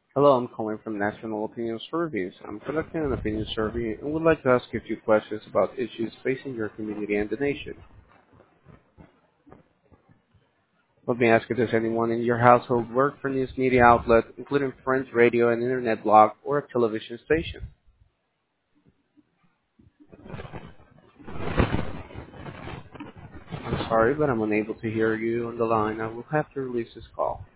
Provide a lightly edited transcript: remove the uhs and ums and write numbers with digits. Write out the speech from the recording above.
Hello, I'm calling from National Opinion Surveys. I'm conducting an opinion survey and would like to ask you a few questions about issues facing your community and the nation. Let me ask if there's anyone in your household work for news media outlet, including Friends Radio and internet blog or a television station. I'm sorry, but I'm unable to hear you on the line. I will have to release this call.